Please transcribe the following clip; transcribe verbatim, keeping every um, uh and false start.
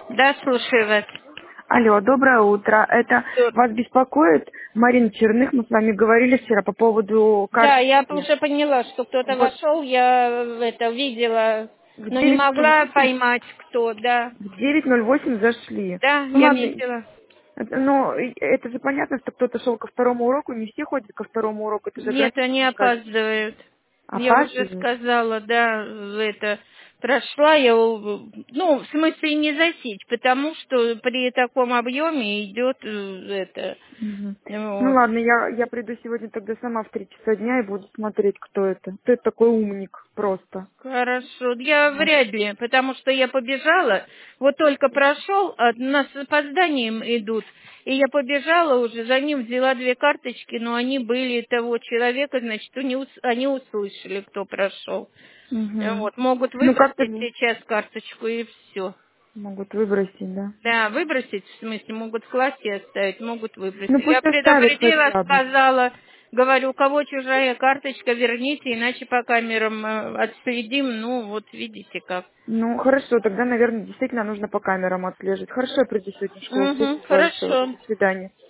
Да, слушаю вас. Алло, доброе утро. Это Всё. вас беспокоит Марина Черных. Мы с вами говорили вчера по поводу Да, я карточки. уже поняла, что кто-то Вот вошел, я это видела, в но не девять ноль могла восемь, поймать, кто, да. в девять ноль восемь зашли. Да, Ну я ладно, видела. это- но это же понятно, что кто-то шел ко второму уроку, не все ходят ко второму уроку, это же Нет, они ограниченное количество. опаздывают. Я уже Опаздывают? сказала, да, это прошла я, у- ну, в смысле не засечь, потому что при таком объеме идет э, это, Мгм. Ну вот. ладно, я, я приду сегодня тогда сама в три часа дня и буду смотреть, кто это. Кто это такой умник просто. Хорошо. Я Вот. вряд ли, потому что я побежала, вот только прошел, а нас с опозданием идут, и я побежала уже, за ним взяла две карточки, но они были того человека, значит, они, ус- они услышали, кто прошел. Мгм. Вот, могут Ну как-то выбросить не сейчас карточку и все. могут выбросить, да. Да, выбросить, в смысле, могут в классе оставить, могут Ну выбросить. Я пусть оставят предупредила, хотя бы. сказала, говорю, у кого чужая карточка, верните, иначе по камерам э, отследим. Ну, вот видите как. Ну хорошо, тогда, наверное, действительно нужно по камерам отслеживать. Хорошо, я приду сегодня в школу. Угу, Спасибо большое. хорошо. До свидания.